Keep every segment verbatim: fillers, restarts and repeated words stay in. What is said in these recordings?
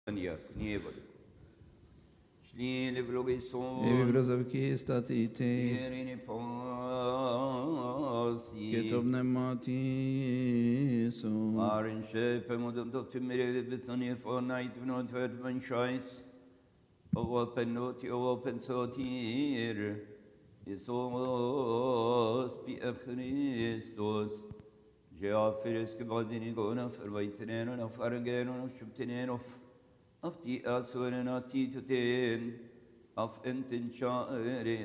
Nievoli. Slile vlogison. Evi brozavki statite. Ierini posi. Ketov nemati so. Marin schepe modum dotimere vitoni for night not heard when choice. Open noti open sotir. Isos bi Christus. Geofiris gebadini gona verweiteren of argen of shubtenen of of die asweren atituteen of enten shaere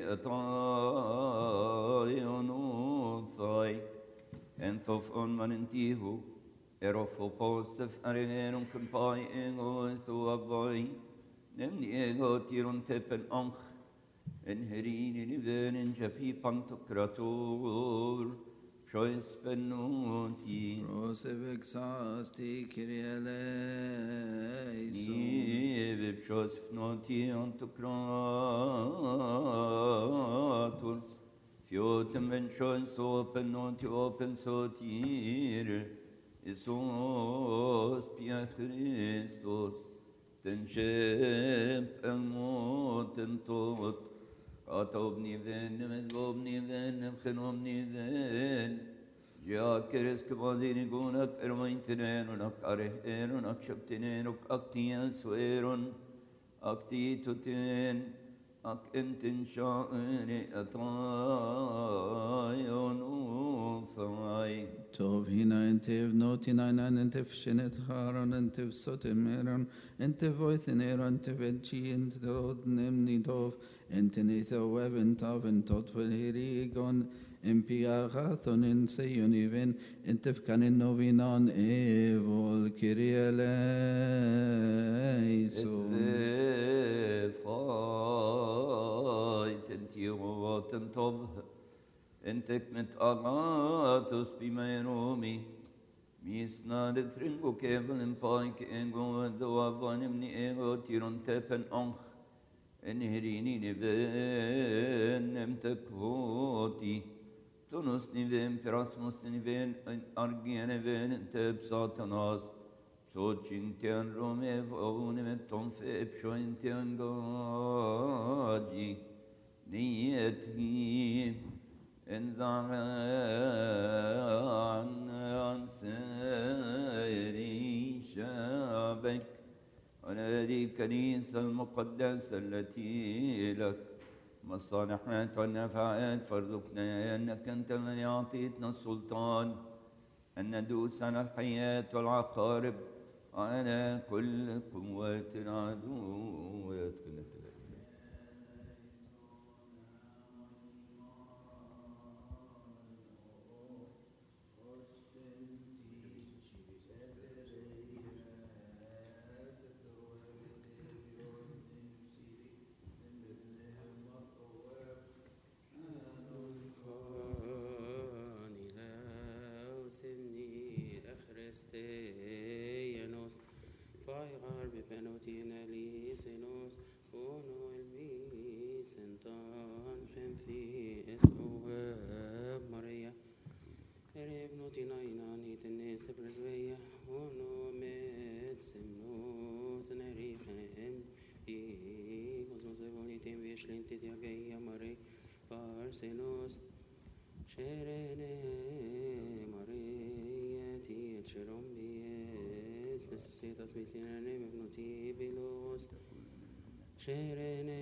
atayonuthai and of on manentihu erofo postef arenum kampai ego to avoid nemni ego tirun tepen anch en herini niven en japi pantokrator Choice penoti. Prosevexasti Kyrieleison. Nieve choice noti antocrator. Fiotem ben choice open noti open sotir. Isos pia Christos. Tencep en motem tot. Atobni venem et gobni venem chenomni ven. Ja keres kevadini gunak ermaintenen unak arehen unak shaptenen uk aktian sueron akti tuten ak enten shaene atayon usai. Tov hina entev noti nainan entev shenet haron entev sotem eron entev voithin eron entev edchi entev nemni tov entenetho weven tov entot velhirigon empiagathon en seyon even entev kanen novinon evol Kyrieleison. Fight entiovat entov entek met agatos bimeromi misna de fringo kevel en paik ego do avanim ni ego tiron tepen anch en herini neven emtekvoti tonus niven perasmus niven argien ven tep satanas Socintian rome vonem tonfe pshointian gaji niyeti انزعن عن سير شعبك ونادي الكنيسة المقدسة التي لك مصالحات والنفعات فارزقنا أنك أنت الذي أعطيتنا السلطان أن ندوس على الحياة والعقارب وعلى كل قوات العدو ويدخل necessitas miserere notabilis sherene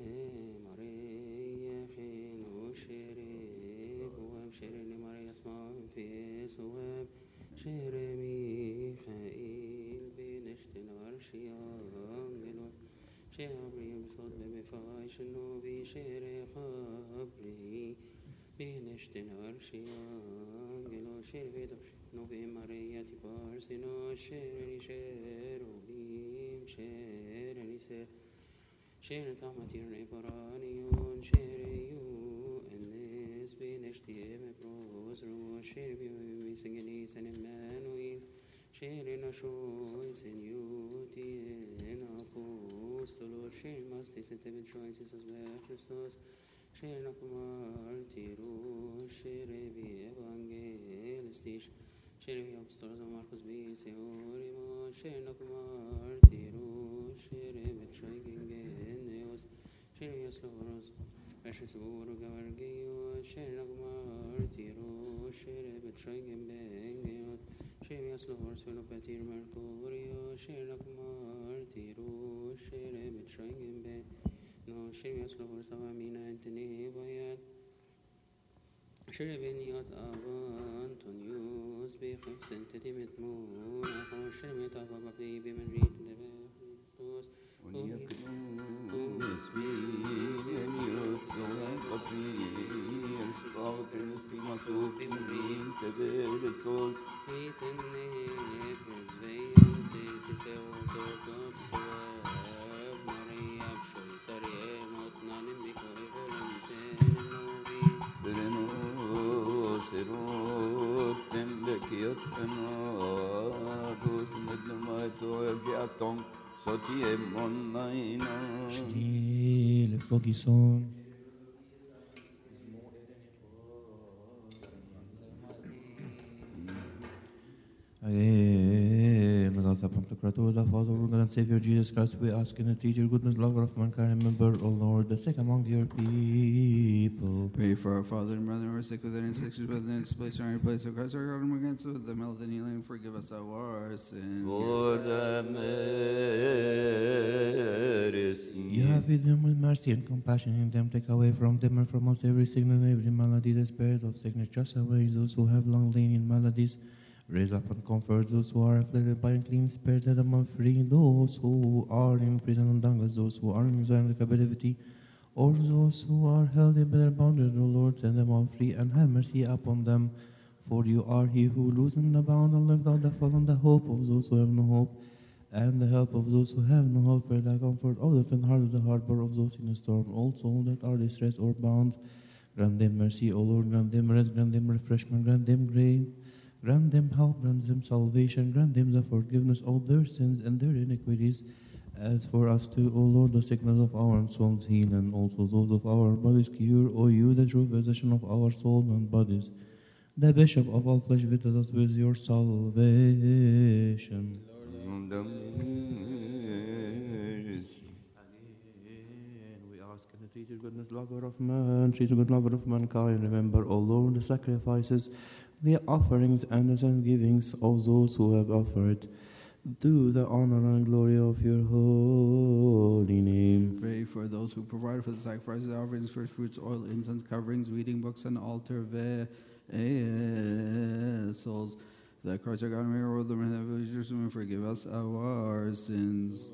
maria khinu shere wab sherene maria smam fis wab shere mikhail binishtinar shiangelo shere bisod befai shnu bi shere khabli binishtinar shiangelo shere Novi Maria ti parsino shereni sherubim shereni ser sher tamatirne paranion shereyu enes bineshtieme prosru sherbi misengeni sen Emmanuel sherena shoy senyuti en apostolo sher masti setevil choices as Christos sherna kumartiru sherebi evangelistisch Sherry Upstairs and Marcus B. Seorimo, Sherlock Martiro, Sloros, Precious Guru Gavargio, Shenak Martiro, Shere Betrayim Bengiot, Shemias Lors, Philopatir Mercurio, Shenak Martiro, Shere Betrayim Ben, no Shemias Lors of Amina Antony Bayat, Shere Beniot of Antonius, Bechef Sentimet Moon, Shemet of a baby Marie, the وليكن اسمي يطلق قطير شاطر في مطلوب مريم تبير الصوت برنو سروت تملك يطفنا دوس مثل ما توجع الطنق صوتي منينا Shri Fogison. Again, God, the Pantocrator, the Father, God and Savior Jesus Christ, we ask in the teacher, goodness, lover of mankind, remember, O Lord, the sick among your people. Pray for our father and brother who are sick with any sickness, but in this place or any place of Christ, our God, and against with them, health and healing, forgive us our sins. For the mercy. You have with them with mercy and compassion in them, take away from them and from us every sickness and every malady, the spirit of sickness, just away those who have long lain in maladies. Raise up and comfort those who are afflicted by unclean spirit, let them all free those who are in prison and dungeons, those who are in silent captivity, or those who are held in bitter bondage, O Lord, send them all free and have mercy upon them. For you are he who loosened the bound and left out the fallen, the hope of those who have no hope, and the help of those who have no help, for the comfort of the faint-hearted, the harbor of those in a storm, all souls that are distressed or bound. Grant them mercy, O Lord, grant them rest, grant them refreshment, grant them grace. Grant them help, grant them salvation, grant them the forgiveness of their sins and their iniquities. As for us too, O Lord, the sickness of our souls heal, and also those of our bodies cure, O you, the true physician of our souls and bodies. The Bishop of all flesh, visit us with your salvation. Again, we ask in the teacher, goodness, lover of man, teacher, good lover of mankind, remember, O Lord, the sacrifices, the offerings and the thanksgivings of those who have offered, to the honor and glory of your holy name. Pray for those who provide for the sacrifices, offerings, first fruits, oil, incense, coverings, reading books, and altar vessels. That Christ our God may rule them in heaven, and forgive us our sins.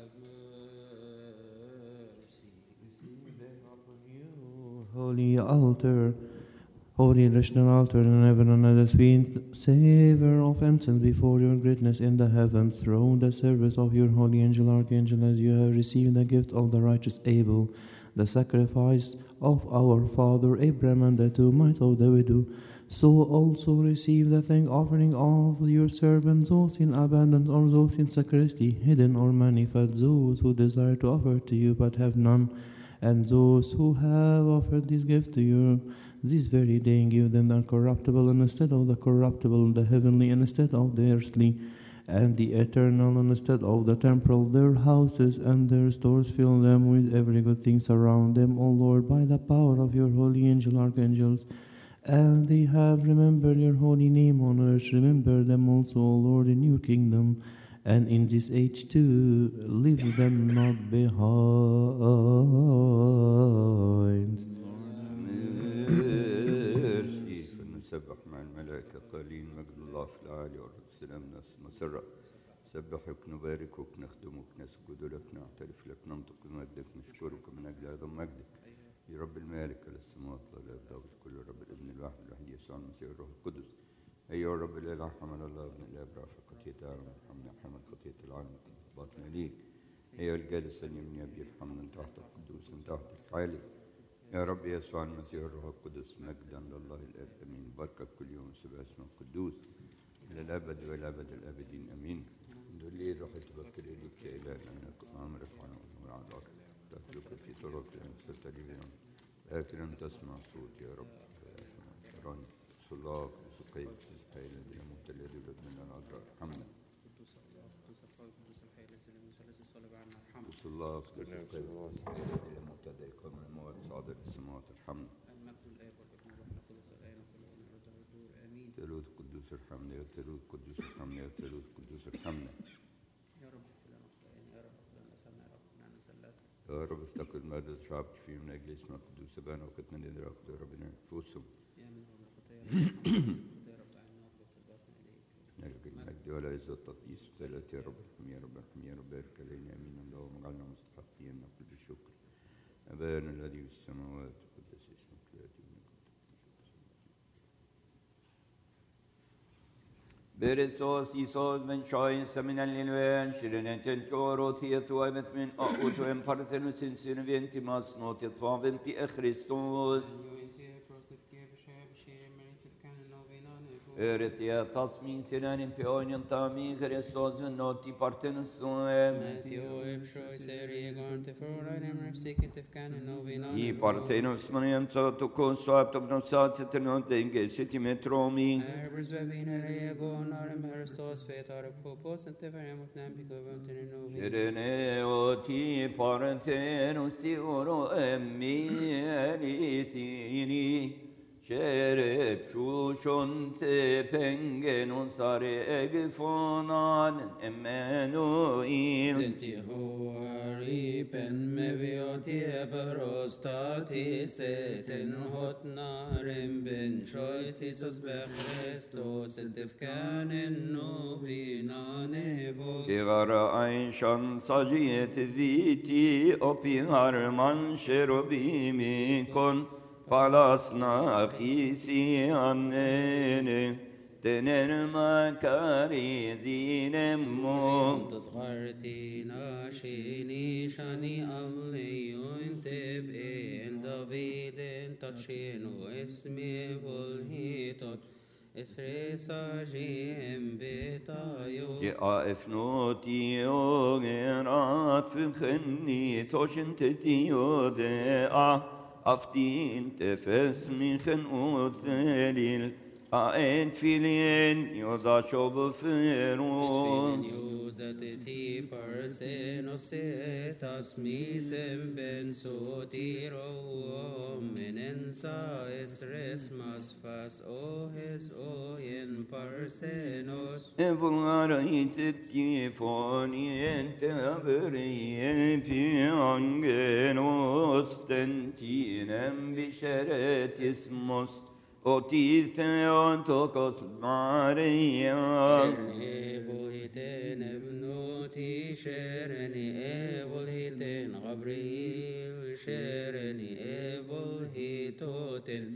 Holy altar, holy national altar in heaven, and as a sweet savor of incense before your greatness in the heavens, through the service of your holy angel, archangel, as you have received the gift of the righteous Abel, the sacrifice of our father Abraham, and the two mites of the widow, so also receive the thank offering of your servants, those in abundance or those in sacristy, hidden or manifest, those who desire to offer to you but have none, and those who have offered this gift to you this very day, and give them the uncorruptible instead of the corruptible, the heavenly instead of the earthly, and the eternal instead of the temporal, their houses and their stores fill them with every good thing, surround them, O Lord, by the power of your holy angel, archangels, and they have remembered your holy name on earth. Remember them also, O Lord, in your kingdom, and in this age too, leave them not behind. ميرسي فنسبح مع الملائكة قائلين مجد الله في العالي والرب سلام ناس مسرة نسبحك نباركك نخدمك نسجد لك نعترف لك ننطق بمجدك نشكرك من أجل هذا مجدك يا رب المالك على السماوات والأرض أبدا كل رب الابن الواحد الوحيد يسوع المسيح الروح القدس أيها الرب الإله حمل الله ابن الآب رافع خطية العالم ارحمنا حمل خطية العالم باطنا ليك أيها الجالس اليمين أبي ارحمنا أنت تحت القدوس أنت تحت العالي يا رب يسوع المسيح الروح القدس مجدا لله الاب امين بركه كل يوم سبع اسمه القدوس الى الابد والى ابد الابدين امين دولي روح تبكر اليك يا اله انك امرك وانا امر على الارض تسلك في طرق سرت اليوم لكن ان تسمع صوت يا رب تراني صلاك وسقيك تسقي الذي يموت الذي يولد من العذراء ارحمنا الله قدس إلى مبتدأ كون الموت صادر السماوات الحمد المجد للآب والابن والروح القدس الآن وكل آن ورد والدور آمين. ثالوث قدوس ارحمنا يا ثالوث قدوس ارحمنا يا ثالوث قدوس ارحمنا يا رب اغفر لنا خطايانا، يا رب اغفر لنا أثامنا، يا رب اغفر لنا زلاتنا. يا رب افتقد مادة شعبك فيه من أجل اسمك قدوس أبانا وكتنا ندرك يا ربنا نفوسهم يا من هو الخطايا يا رب عنا واقبل طلباتنا إليك. نلقى المجد ولا عزة التقديس ثلاث يا رب ارحم يا رب ارحم يا رب بارك علينا امين اللهم اجعلنا مستحقين نقول بالشكر ابانا الذي في السماوات قدس اسمك ياتي برسوس يسوس من شايس من الليلوين شرنة تنتورو تيتوا مثمن أقوتو امبارتنو سنسين بنتي ماسنو تطفى بنتي أخريستوس Öğretiye tasmin senanin peonin tami Christos ve noti partenus Matthew Epshoi Seri Gorte Forainem Repsikin Tefkanen Novinan. I partenus maniam to consuat obnosat tenot denge setimetromi Erbers Vavina Reagon Arem Heristos Fetar Popos and Teverem of Nampico Vantin Novi. Serene oti partenus oro emmi elitini Şerep şuşun tepengenun sare egfonan emmenuil. Tenti huari pen mevioti eberostati seten hotnarem ben shois isos bechrestos etefkanen novinane vod. Tigara ayşan saciyet viti opi harman şerobimi kon. Palasna khisi annene tener makari zinemo تصغرتي ناشيني شاني أملي وانتب إن دافيد تشين واسمي والهيتوت اسري ساجيم بتايو جاء افنوتي وغيرات فخني توشن تتيو داء أفتين تفسمخن أوتليل أنت فيلين يوضع شوب فيرون يوزتتي فرسينوس تسميسم بن سوتيرو من انسا اسرس مسفاس اوهس اوين فرسينوس Evlarayt ettifoni entebriyem piangenos tentinem bişeret ismos otitheon tokos Maria شرني بوهيتين ابنوتي شرني بوهيتين غبريل شرني بوهيتوتين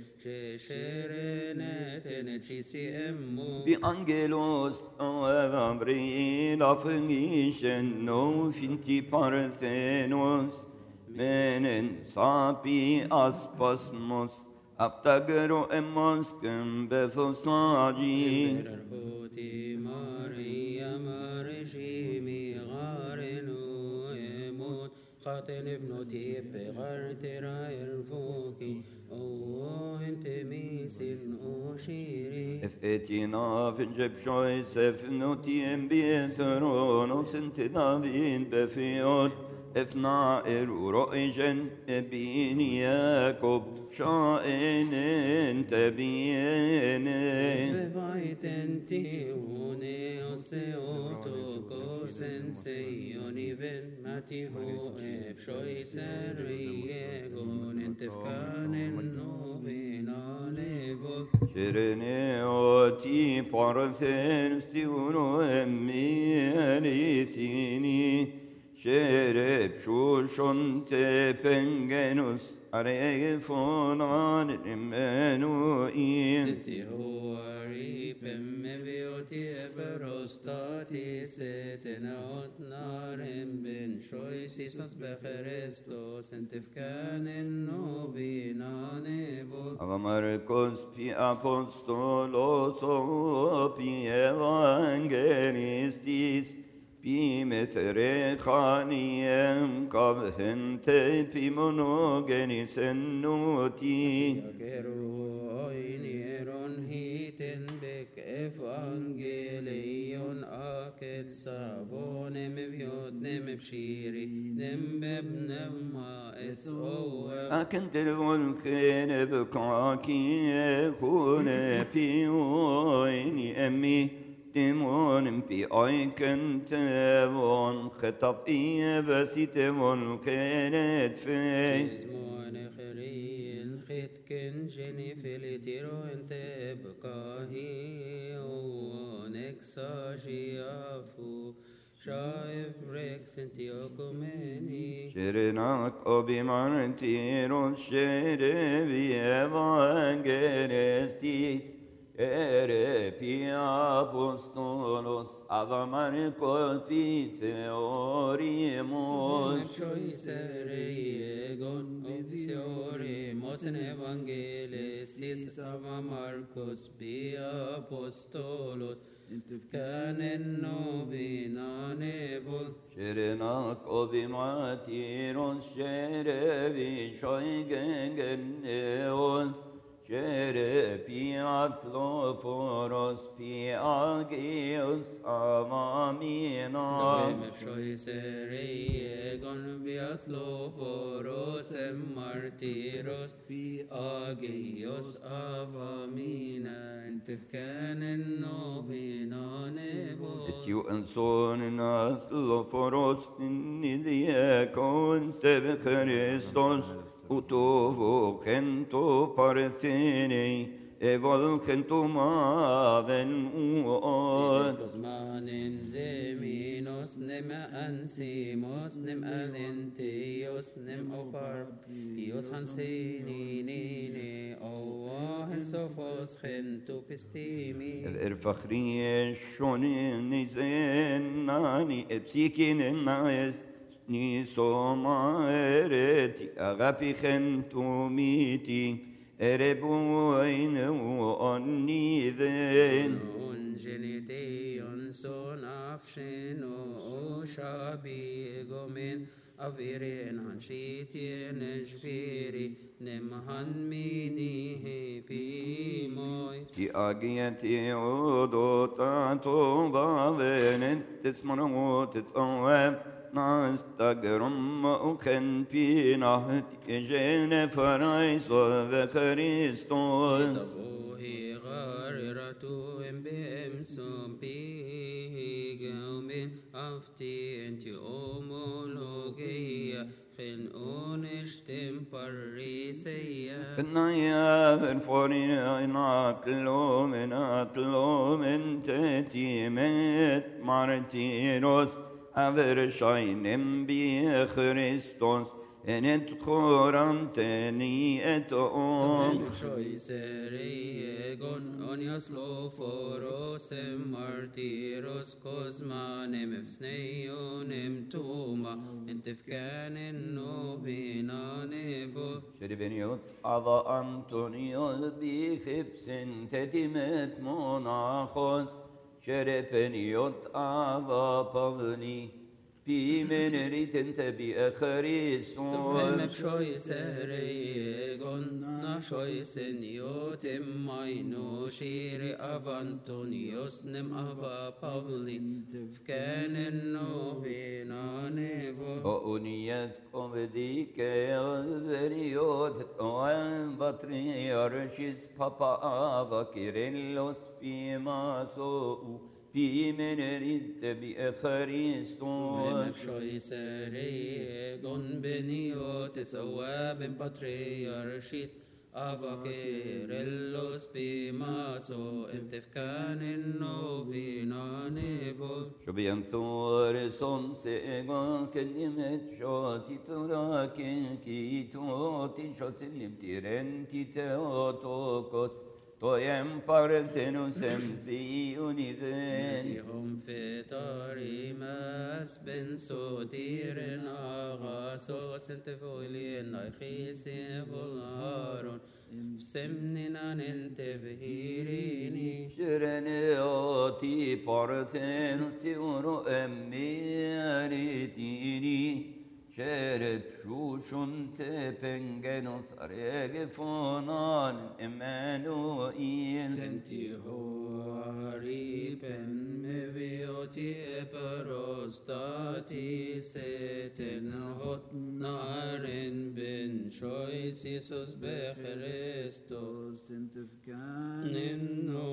شرنتين تشيسي امو bi angelos Gabriel afingischen no finti parthenos menen sapi aspasmos aftagero emoskem befosaji رهوتي ماريا مارجيمي غارنو يموت قاتل ابنتي بغرت راير فوقي أوه انت ميسل أوشيري Efetina finjeb shois efnotiem bietheronos ente David befiot efna eruroigen ebin Jakob shaenen tebiene Svevaitenti uneos eotokos en seioniven matiho epshois eriegon entefkanen novinane vok Şerene oti parthen stiuno emmi elisini Şerep şuşon tepengenus arefonan emmenuin Tenti huari pemme vioti eberostati setenaot narem ben shois isos becherestos entefkanen novinane vok Avamarcos pi apostolos o pi evangelistis بمثر خانيم قبهن تفي منوغني سنوتي Keroineron hiten bek evangelion aket savonem viot nem pshiri nem bebnem ma es oev أكنت الولكين بكاكي يكون بيويني أمي تمون بي أيكن تبون خطف إيه بسي تمون كانت في Zmon khrin khit ken jeni filitiro ente bkahi on exagiafu shaif rex entiokumeni شرناك أبي مانتيرون شربي evangelistis ere pia apostolos avamarikos pi theorimus Choisereigon obisiore mosen evangelistis ava Marcos bia apostolos canen novina nevol شرناك أبي مانتيرون شربي شويغنغنيوس شربي أتلوفوروس بي أغيوس أمامينا Choisereigon bias loforos em martiros bi agios avamina entifcanen novina nevol Tiu enson athloforos nidiakon tebe Christos utovo kento partheni evol kento maven uot Cosmanen zeminos nem ansimos nem alentios nem oparpios hansini nini oah sofos gento pistimi الفخرية شوني نزين ناني ابسيكين الناس نيسو مارتي أغابي خنتو ميتي أربوين وأني ذين Ungeniteion son afsheno shabi gomen aviren hanshitien eshviri nemhan mini hepimoi تي أجيتي عودو تاتو بابين تسمنو تتأوف ناس تجرم أخن في نهت إجين فرايس وكريستوس Tabuhi ghariratu embem sumpi gaumin afti enti homologia khin unishtim pariseya النيا الفوري ناكلو من أكلو من تتيمت مارتيروس أفرشاينم بي خريستوس إن تخورم تاني أتؤم Choisereigon onios loforos em martiros cosmanem evsneionem tuma entifcanen novina nevo شربنيوت أضا أنطونيوس بخبس تتمت مناخوس شربنيوت أضا بغني في من ريتن تبي Tobem أخريسون choisereigon na choiseniotem maino shire avantonios nem ava pavli fkanen novina nevo وأنيت أمديك يذريوت وأن بطريرشيس بابا آفا كيرلوس بما سوء في من ريت بأخريستون Choisereigon beniotes ovabem patriarchis avakerellos pimaso entefcanen novina nevo شو بينثور صن سيغان كلمة شوتي تراكن كي توتي شو سلم تيرن تي تيوتوكوس Toem parthenosem zioniven. هم في طريمس بن سوتيرن أغاسوس انت فولين أخيسي فولارون سمننا انت بهيريني Şereneati parthenos oro emmeritini. Şerep şuşun tepengenos aregefonan Emmanuel. تنتي هواري بن مبيوتي بروستاتي ستن هوت نارن بن شويس يسوس بخريستوس سنتفكان ننو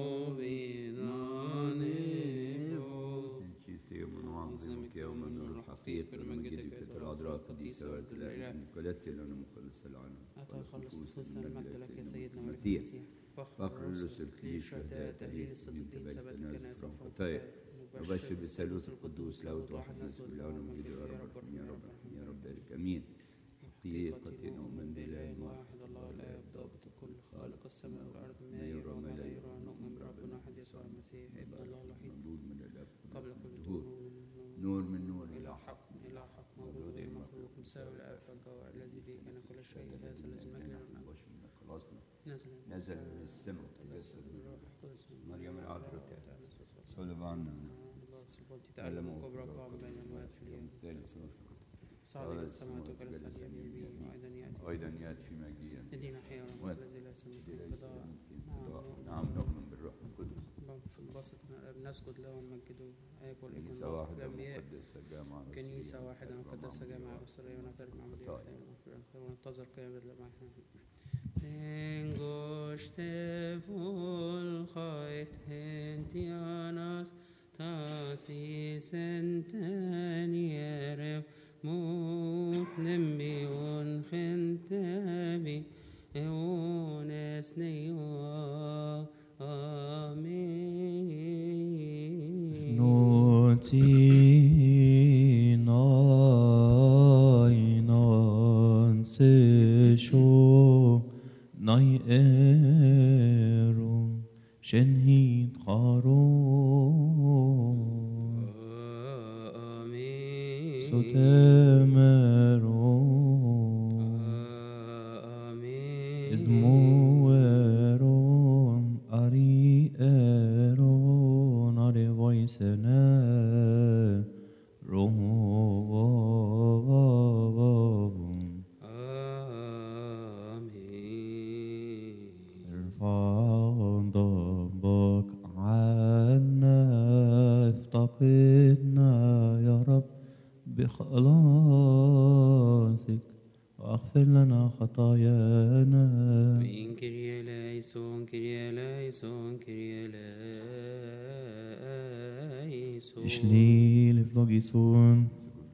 بينانيبو سيما نعظمك يوم النور الحقيقي المجد في العذراء القديسة والإله نيكولاتي لنا مخلص العالم أتى خلص نفوسنا المجد لك يا سيدنا المسيح فخر فخر الرسل كليش الشهداء تهليل الصديقين ثبات الكنائس وفرقتها نبشر بالثالوث القدوس لاهوت واحد نسبة العالم المجد يا رب يا رب يا رب بارك أمين حقيقة نؤمن بالله واحد الله الآب ضابط الكل خالق السماء والأرض ما يرى وما لا يرى نؤمن بربنا أحد يسوع المسيح ابن الله الوحيد مولود من الأب قبل كل دهور دهور نور من نور إلى حق إلى حق مولود مخلوق مساوي الآب فالجوهر الذي به كان كل شيء هذا الذي مجد لنا خلصنا نزل نزل من السماء تجسد من الروح القدس من مريم العذراء صلب عنا تعلم الكبرى قام بين الأموات في اليوم صعد إلى السماء وجلس عن يمينه وأيضا يأتي أيضا يأتي في مجيئا يدينا حيرا الذي لا يسمى انقضاء نعم نؤمن بالروح القدس في البسط من الأب نسجد له ونمجده آب والابن كنيسة والروح واحدة الأنبياء مقدسة جامعة كنيسة واحدة مقدسة جامعة رسولية ونعترف معمودية واحدة وننتظر قيامة الأمة Engoste volchait hentianas tasis enteniere mut nembion gentabi eones neo amen Noti nainan se sho nai erum shenhit charon amen sotemeron amen izmoeron ari eron ari voisene rohom ضبك عنا افتقدنا يا رب بخلاصك واغفر لنا خطايانا من كريا ليسون كريا ليسون كريا ليسون اشليل فلوجيسون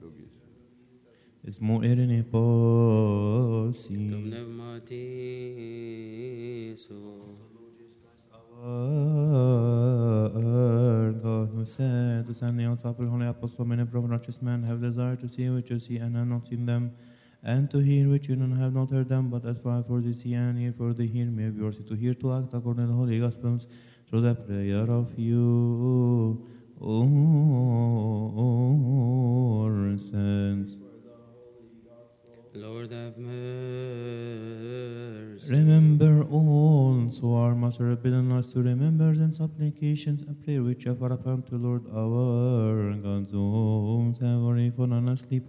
اسمه إرني فاسي تمنى ماتيسو Our God who said to send the unfaithful holy apostle, many prophet righteous men have desired to see which you see and have not seen them, and to hear which you have not heard them, but as far for the see and hear for the hear may be worthy to hear to act according to the holy gospels through the prayer of you, our saints. Lord have mercy. Remember also our Master have bidden us to remember and supplications and prayer which have upon to Lord our God, those have already fallen asleep,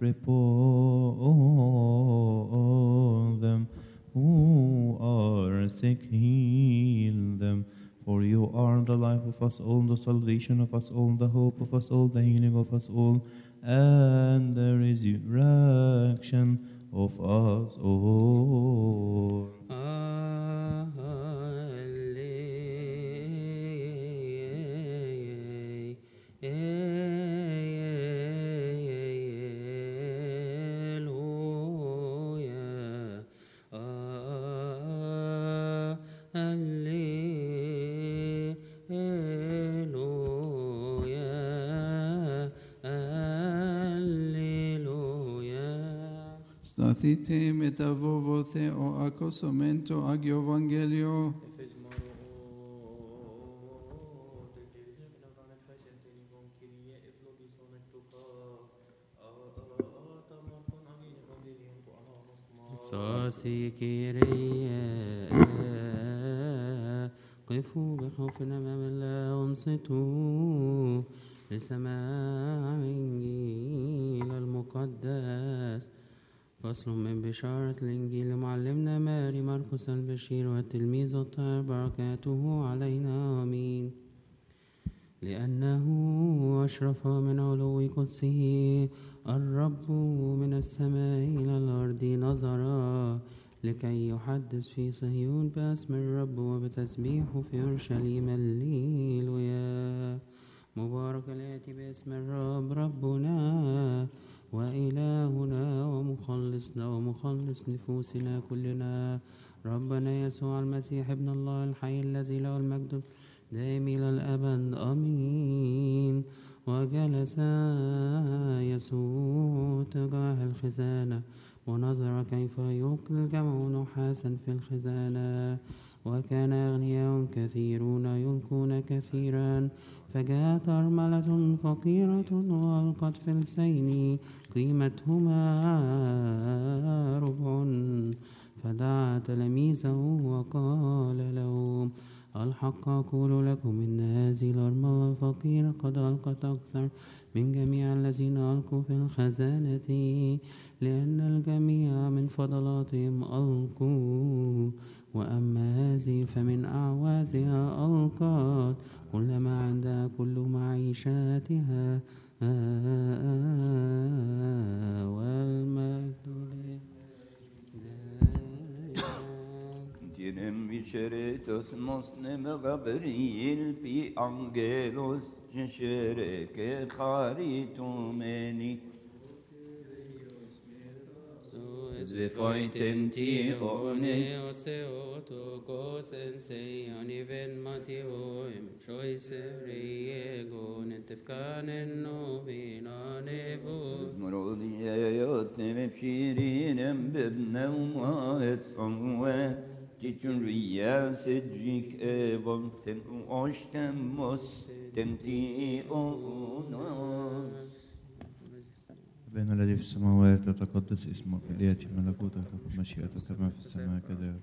repose them who are sick, heal them. For you are the life of us all, the salvation of us all, the hope of us all, the healing of us all, and the resurrection of us all. Stathite metavovote o accosomento agio evangelio. Efes moro صاصي كيريا قفوا بخوف أمام الله وانصتوا لسماع الإنجيل المقدس. فصل من بشارة الإنجيل معلمنا ماري مرقس البشير والتلميذ الطاهر بركاته علينا آمين. لأنه أشرف من علو قدسه الرب من السماء إلى الأرض نظرا لكي يحدث في صهيون باسم الرب وبتسبيحه في أورشليم الليلويا. مبارك الآتي باسم الرب ربنا وإلهنا ومخلصنا ومخلص نفوسنا كلنا ربنا يسوع المسيح ابن الله الحي الذي له المجد دائم إلى الأبد آمين. وجلس يسوع تجاه الخزانة ونظر كيف يلقي الجمع نحاسا في الخزانة، وكان أغنياء كثيرون يلقون كثيرا. فجاءت أرملة فقيرة وألقت فلسين قيمتهما ربع، فدعا تلاميذه وقال لهم الحق أقول لكم إن هذه الأرملة الفقيرة قد ألقت أكثر من جميع الذين ألقوا في الخزانة، لأن الجميع من فضلاتهم ألقوا، وأما هذه فمن أعوازها ألقت كل ما عندها كل معيشاتها. والمجد Tienen viceretos mosnem Gabriel pi angelos jeshere que charitumeni. Es befoiten tione oseoto kosense oniven matioim shoiseriego netefkanen novina nevos. Zmrodiyot nemepşirinem bebnem vahet sanwe. Titun riyas edrik evon ten oştem mos tenti onas. أبانا الذي في السماوات يتقدس اسمك، ليأتي ملكوتك، تكن مشيئتك كما في السماء كذلك.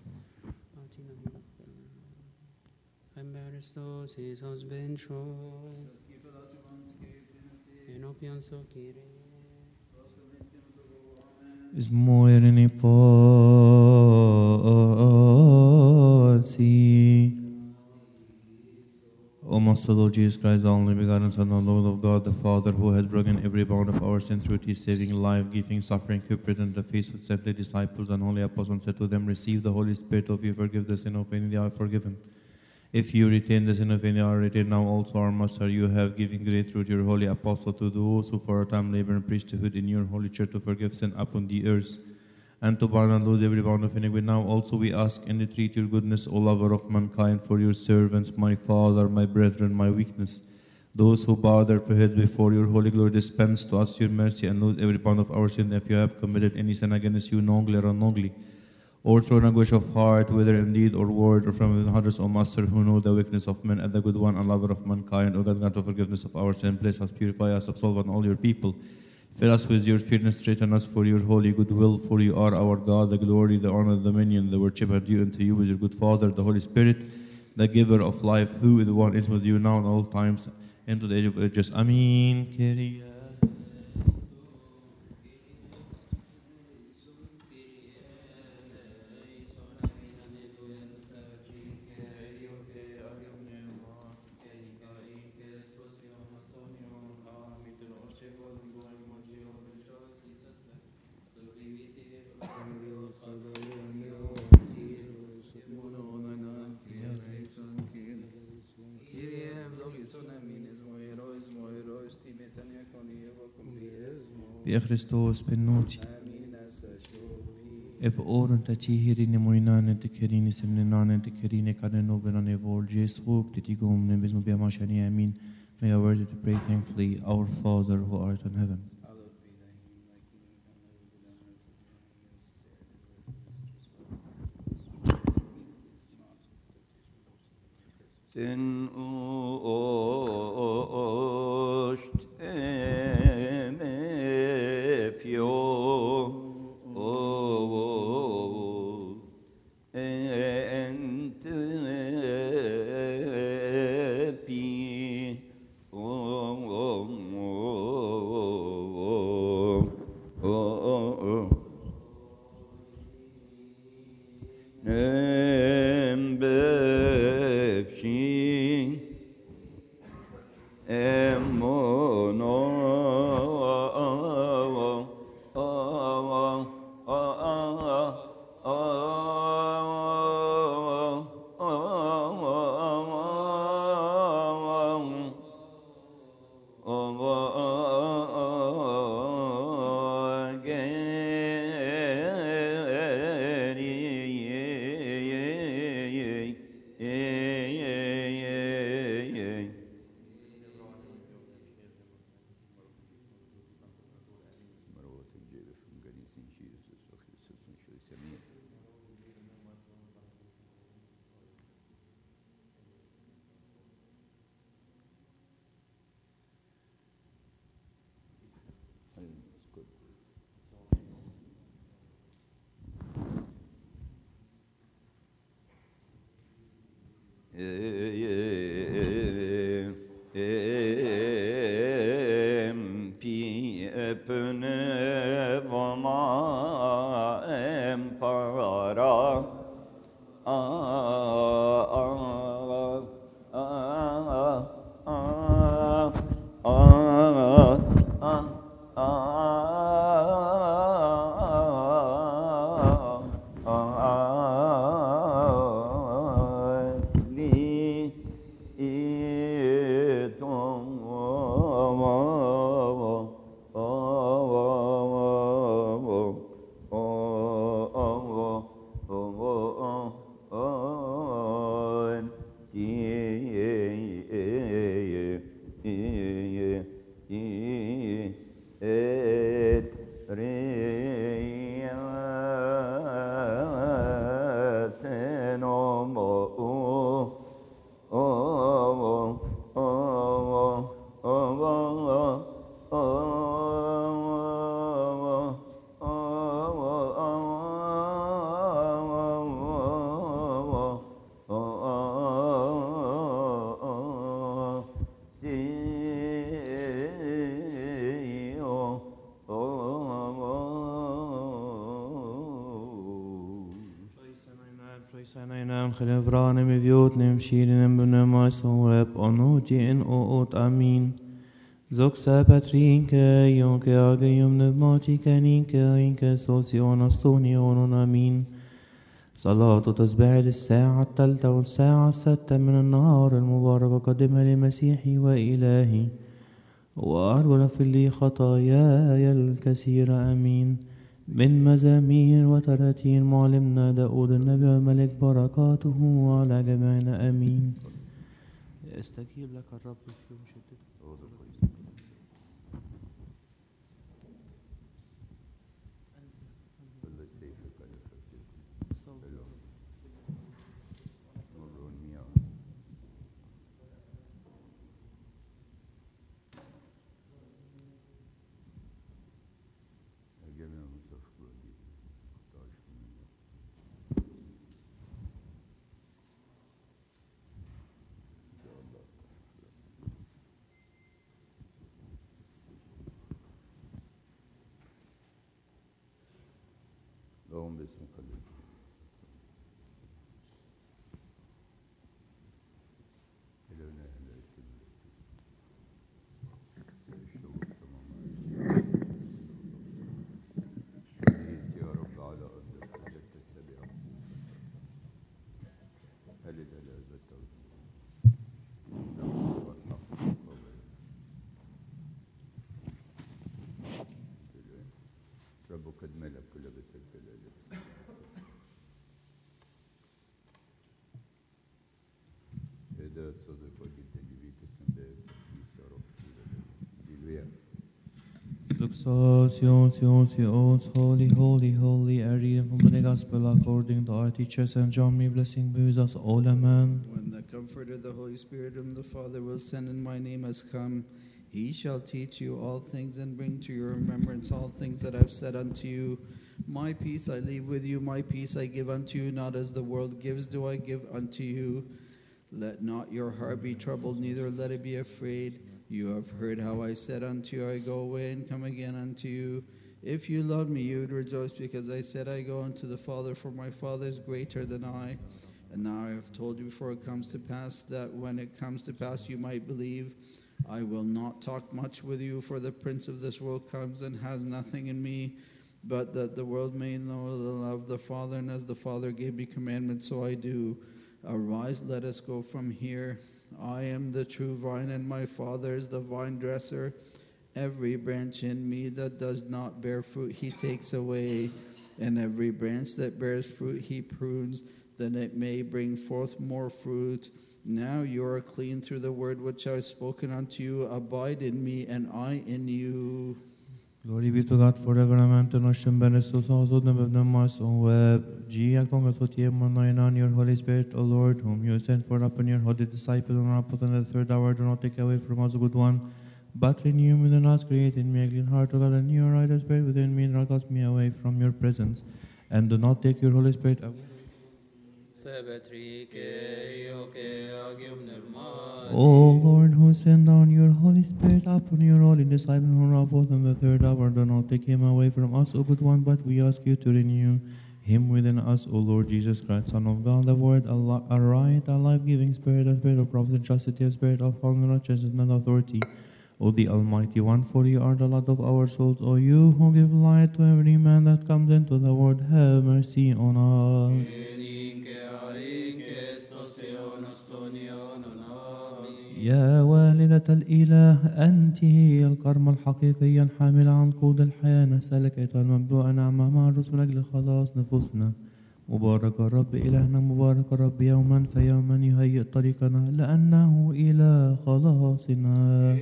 Christos is been shown. En opianso kire. Is more in pasi. O Master Lord Jesus Christ, the only begotten Son, the Lord of God, the Father, who has broken every bound of our sin through his saving life, giving suffering, cupid, and the face of saintly disciples and holy apostles, said to them, receive the Holy Spirit of you, forgive the sin of any they are forgiven. If you retain the sin of any are retained, now also our Master, you have given grace through your holy apostle to those who for a time labor in priesthood in your holy church to forgive sin upon the earth, and to bind and lose every bound of iniquity. Now also we ask and entreat your goodness, O lover of mankind, for your servants, my Father, my brethren, my weakness, those who bow their heads before your holy glory, dispense to us your mercy and lose every bound of our sin. If you have committed any sin against you, knowingly or unknowingly, or through anguish of heart, whether in deed or word, or from within others, O Master, who know the weakness of men, and the good one and lover of mankind, O God, grant the forgiveness of our sin, bless us, purify us, absolve on all your people. Fill us with your fearness, straighten us for your holy goodwill, for you are our God, the glory, the honor, the dominion, the worship are due unto you with your good Father, the Holy Spirit, the giver of life, who is the one is with you now and all times, into the age of ages. Amen. Kyrie. Via Christos benoti. Ep oren ta ti hirine moinane te kerine semnenane te kerine kaneno benane vol Jesu te gom ne bezmo bia mashani amin. May I worthy to pray thankfully, our Father who art in heaven. Sen oşt emefyo o Pi epne vama empara a a a Gelevranem idiotnem shirinem benem soep onuti in oot amin. Zoxa patrinke yonke agium pneumatica ninke inke sosion astonion amin. صلاة تسبيح الساعة الثالثة والساعة الستة من النهار المبارك قدمها لمسيحي وإلهي وأرجو اغفر لي خطاياي الكثيرة آمين. من مزامير وتراتيل معلمنا داود النبي والملك بركاته على جميعنا آمين. استجيب لك الرب في يوم شدته. اللهم باسمك الذي إلهنا إلا اسمك الشكر تماما شهيد يا رب على أرضك هل تتبع هل لا البتة ربك قد ملك كل بسك هداية صدق وجدا لبيتك من باب يا رب هللويا. Luxos, holy, holy, holy, a reading from the Gospel according to our teachers and John, may blessing be with us all, amen. When the Comforter, the Holy Spirit, whom the Father will send in my name has come, he shall teach you all things and bring to your remembrance all things that I've said unto you. My peace I leave with you, my peace I give unto you, not as the world gives do I give unto you. Let not your heart be troubled, neither let it be afraid. You have heard how I said unto you, I go away and come again unto you. If you love me, you would rejoice, because I said I go unto the Father, for my Father is greater than I. And now I have told you before it comes to pass, that when it comes to pass you might believe. I will not talk much with you, for the prince of this world comes and has nothing in me, but that the world may know the love of the Father, and as the Father gave me commandments, so I do. Arise, let us go from here. I am the true vine, and my Father is the vine dresser. Every branch in me that does not bear fruit, he takes away, and every branch that bears fruit, he prunes, that it may bring forth more fruit. Now you are clean through the word which I have spoken unto you. Abide in me, and I in you. Glory be to God forever, amen. To noshim benesus also the benemas on web. G akong asotiem on your Holy Spirit, O Lord, whom you sent for upon your holy disciples and our put in the third hour. Do not take away from us, good one, but renew within us, create in me a clean heart, O God, and your right spirit within me, and not cast me away from your presence. And do not take your Holy Spirit away. O Lord, who send down your Holy Spirit upon your holy disciple who are both in the third hour, do not take him away from us, O good one, but we ask you to renew him within us, O Lord Jesus Christ, Son of God, the Word, a, li- a right, a life-giving Spirit, a Spirit of prophet and chastity, a Spirit of holy righteousness and authority. O the Almighty One, for you are the light of our souls. O you who give light to every man that comes into the world, have mercy on us. يا والدة الإله، أنت هي الكرم الحقيقي الحامل عن قود الحياة، نسألك أيها الممدوح نعمة مع الرسل من أجل خلاص نفوسنا. مبارك الرب إلهنا، مبارك الرب يوما فيوما يهيئ طريقنا، لأنه إله خلاصنا.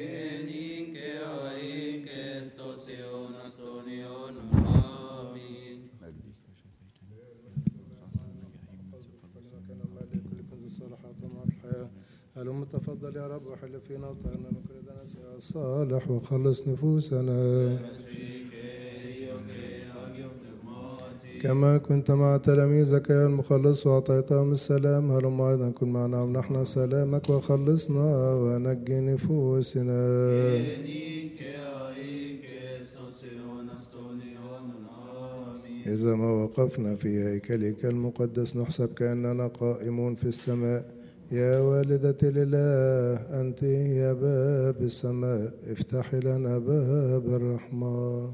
هلم تفضل يا رب وحل فينا وطهرنا من كل دنس يا صالح وخلص نفوسنا كما كنت مع تلاميذك يا المخلص وأعطيتهم السلام، هلم أيضا كن معنا ونحن سلامك وخلصنا ونجي نفوسنا. إذا ما وقفنا في هيكلك المقدس نحسب كأننا قائمون في السماء. يا والدة الإله، أنت يا باب السماء، افتحي لنا باب الرحمة.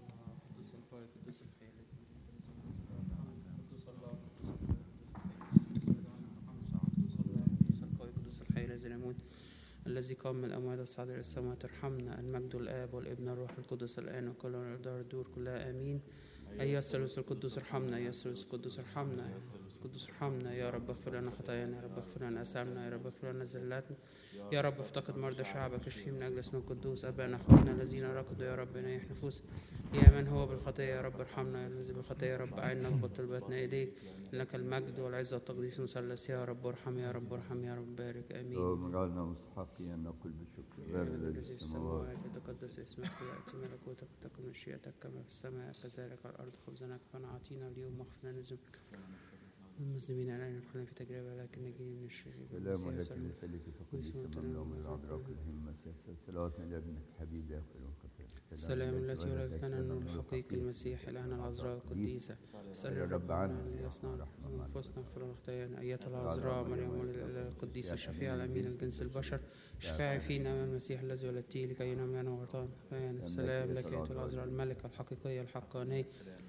الذي قام من الأموات وصعد إلى السماء، ترحمنا. المجد الآب والابن والروح القدس الآن وكل الدار الدور كلها آمين. أيها الثالوث القدوس ارحمنا، أيها الثالوث القدوس ارحمنا، أيها الثالوث القدوس ارحمنا. يا رب اغفر لنا خطايانا، يا رب اغفر لنا أثامنا، يا رب اغفر لنا زلاتنا. يا رب افتقد مرضى شعبك، اشفي من أجل اسم القدوس. أبانا أخوتنا الذين ركضوا، يا رب نيح نفوس. يا من هو بالخطية يا رب ارحمنا، يا الذي بالخطية يا رب أعنا نقبل طلباتنا إليك. لك المجد والعزة والتقديس مثلث. يا رب ارحم، يا رب ارحم، يا رب بارك. آمين. ومجعلنا مستحقين أن نقول بالشكر باب الذي في السماوات، يتقدس اسمك ويأتي ملكوتك، تكن مشيئتك كما في السماء كذلك على الأرض. خبزنا كفانا أعطينا اليوم، واغفر لنا ذنوبنا المسلمين أن ندخلنا في تجربة لكن نجينا من الشرير. سلام لك لسلك فقديس من يوم العذراء الهمة صلاتنا لابنك الحبيب يغفر الخطايا. السلام التي ولدت لنا النور الحقيقي المسيح إلهنا العذراء القديسة. سلام الرب عنا يصنع أنفسنا اغفر لنا خطايانا. أيتها العذراء مريم القديسة الشفيعة الأمين الجنس البشر، اشفعي فينا من المسيح الذي ولدتيه لكي ينام لنا وغطانا. السلام لك أيتها العذراء الملكة الحقيقية الحقانية،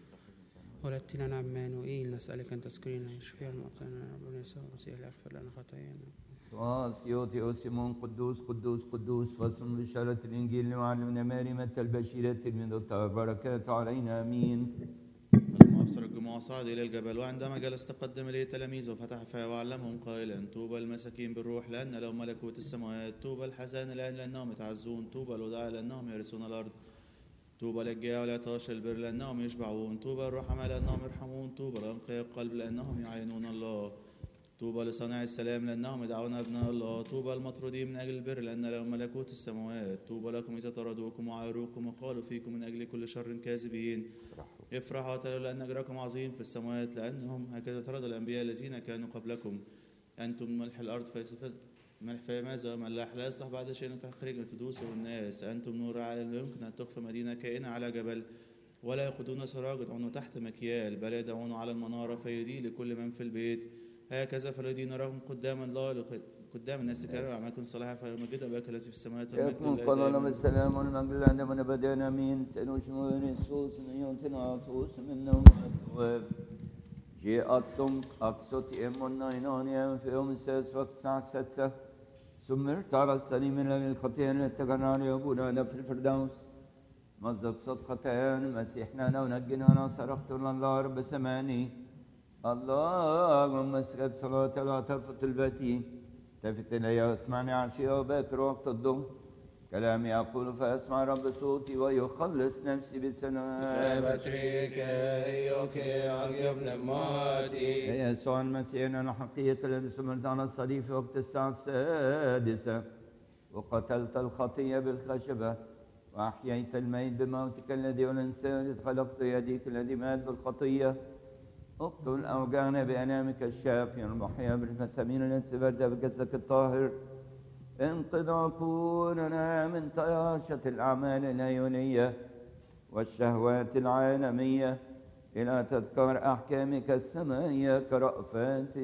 ولدت لنا عمانوئيل. نسألك أن تذكرينا وشفيع المؤمنين ربنا يسوع المسيح ليغفر لنا خطايانا. سيوتي أوسيمون قدوس قدوس قدوس فصل بشارة الإنجيل لمعلمنا ماري متى البشيرة تلميذ بركات علينا آمين. فلما أبصر الجموع صعد إلى الجبل، وعندما جلس تقدم إليه تلاميذه وفتح فاه وعلمهم قائلا: طوبى المساكين بالروح لأن لهم ملكوت السماوات، طوبى الحزان الآن لأنهم يتعزون، طوبى الوداع لأنهم يرثون الأرض، طوبى للجياع والعطاش البر لأنهم يشبعون، طوبى الرحماء لأنهم يرحمون، طوبى لأنقياء القلب لأنهم يعينون الله، طوبى لصانع السلام لأنهم يدعون أبناء الله، طوبى المطرودين من أجل البر لأن لهم ملكوت السماوات، طوبى لكم إذا طردوكم وعايروكم وقالوا فيكم من أجل كل شر كاذبين. افرحوا وتلوا لأن أجركم عظيم في السماوات، لأنهم هكذا طرد الأنبياء الذين كانوا قبلكم. أنتم ملح الأرض ملح فماذا ملح لا يصلح بعد شيء تخرج تدوسوا الناس. أنتم نور العالم، لا يمكن أن تخفى مدينة كائنة على جبل، ولا يقودون سراج يدعون تحت مكيال، بل يدعون على المنارة فيضيء لكل من في البيت. هكذا فالذين نراهم قدام الله قدام الناس كانوا أعمالكم صالحة فيمجد أباك الذي في السماوات والمجد لله. يكون قلنا بالسلام والمجد لنا من بدأنا من تنوش مرسوس نيوتنا عطوس من ومأتواب جاءتم أقصت إمنا إنانيا في يوم السادس وقت الساعة السادسة سمرت على السليم من الخطيئة التي تقرنا على أبونا في الفردوس مزق صدقتين مسيحنا ونجنا صرخت الله رب سماني اللهم اسكب صلاة لا تلفت البتي تفت إلي واسمعني عشية وباكر وقت الظهر كلامي أقول فأسمع رب صوتي ويخلص نفسي بالسلام. سبتريك أيوك أرجو ابن ماتي يا يسوع المسيح الحقيقة الذي سمرت على الصليب في وقت الساعة السادسة وقتلت الخطية بالخشبة وأحييت الميت بموتك الذي والإنسان خلقت يديك الذي مات بالخطية اقتل الأوجان بأنامك الشافية المحيا بالمسامين التي تبدأ بجسدك الطاهر. انقذ عقولنا من طياشة الأعمال العيونية والشهوات العالمية إلى تذكار أحكامك السمائية كرأفاتك.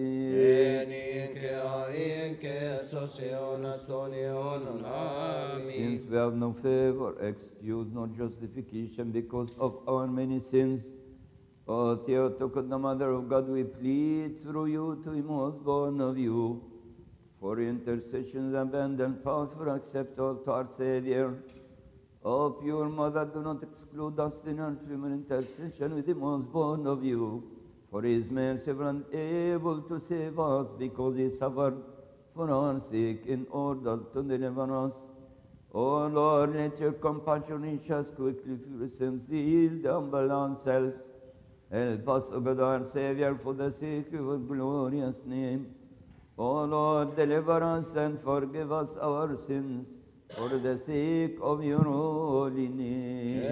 Since we have no favor, excuse, nor justification because of our many sins, O Theotokos, the Mother of God, we plead through you to the most born of you, for intercessions abundant powerful, accept all to our Savior. O pure Mother, do not exclude us in our human intercession with the most born of you, for he is merciful and able to save us, because he suffered for our sake in order to deliver us. O Lord, let your compassion reach us quickly through your sins, heal the humble ourselves. Help us, O God, our Savior, for the sake of your glorious name. O Lord, deliver us and forgive us our sins, for the sake of your holy name.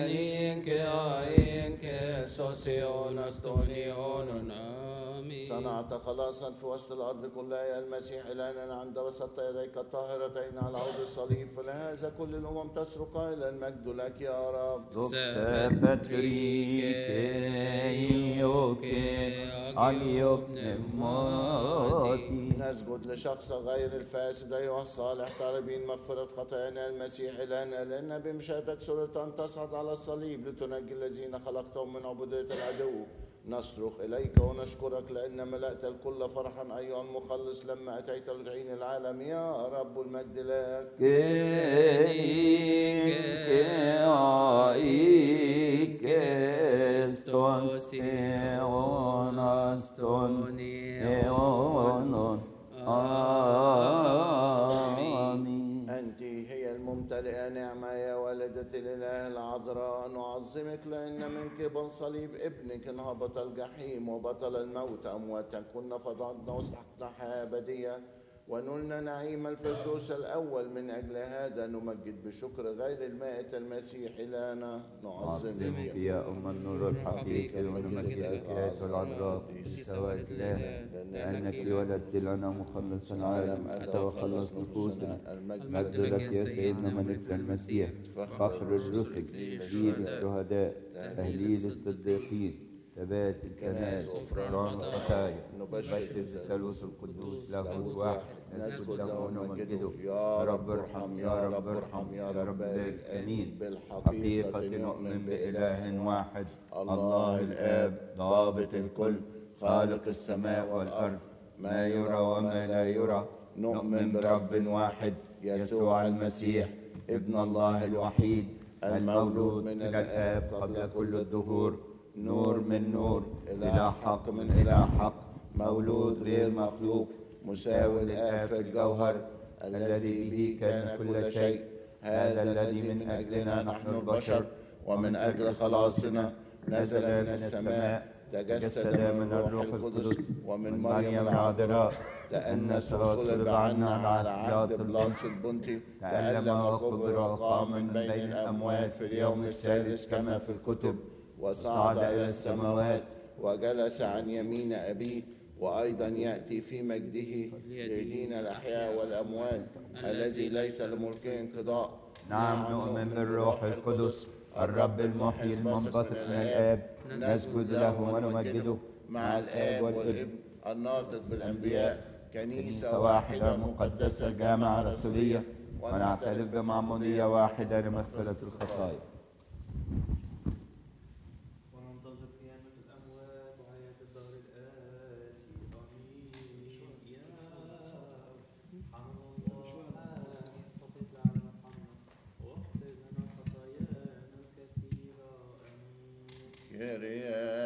صنعت خلاصا في وسط الأرض كلها يا المسيح إلهنا عند وسط يديك الطاهرتين على عود الصليب، فلهذا كل الأمم تصرخ قائلا المجد لك يا رب. نسجد لشخص غير الفاسد أيها الصالح طالبين مغفرة خطايانا المسيح إلهنا، لأن بمشيئتك سررت أن تصعد على الصليب لتنجي الذين خلقتهم من عبودية العدو. نصرخ إليك ونشكرك لأن ملأت الكل فرحا أيها المخلص لما أتيت لتعين العالم يا رب المجد لك. أنت هي الممتلئة نعمة يا والدة الإله العذراء، نعظمك لأن من قبل صليب ابنك انهبط الجحيم وبطل الموت أمواتا، كنا فضلنا وسحقنا حياة أبدية ونلنا نعيم الفردوس الأول. من أجل هذا نمجد بشكر غير المائت المسيح إلهنا. نعظمك يا أم النور الحقيقي ونمجدك يا العذراء بسواد الله، لأنك ولدت لنا مخلص العالم أتى وخلص نفوسنا. المجد لك يا سيدنا ملك المسيح، فخر الرسل، جيل الشهداء، تهليل الصديقين، ثبات الكنائس، غفران الخطايا. نبشر الثالوث القدوس له واحد، نسجد له ونمجده. يا رب ارحم يا رب ارحم يا رب بارك. آمين. بالحقيقة نؤمن بإله واحد، الله الآب ضابط الكل، خالق السماء والأرض، ما يرى وما لا يرى. نؤمن برب واحد، يسوع المسيح ابن الله الوحيد، المولود من الآب قبل كل الدهور، نور من نور، إله حق من إله حق، مولود غير مخلوق، مساوي الآب في الجوهر، الذي به كان كل شيء. هذا الذي من أجلنا نحن البشر ومن أجل خلاصنا نزل من السماء، تجسد من الروح القدس ومن مريم العذراء، تأنس وصلب عنا على عهد بلاس البنطي، تألم وقبر وقام من بين الأموات في اليوم الثالث كما في الكتب، وصعد إلى السماوات وجلس عن يمين أبيه، وأيضا يأتي في مجده ليدين الأحياء والأموات، الذي ليس لملكه انقضاء. نعم نؤمن بالروح القدس الرب المحيي المنبثق من الآب، نسجد له ونمجده مع الآب والابن الناطق بالأنبياء، كنيسة واحدة مقدسة جامعة رسولية، ونعترف بمعمودية واحدة لمغفرة الخطايا. وننتظر قيامة الأموات وحياة الدهر الآتي. آمين. يا رحم الله فقد على محمد واغفر لنا خطايانا الكثيرة. آمين.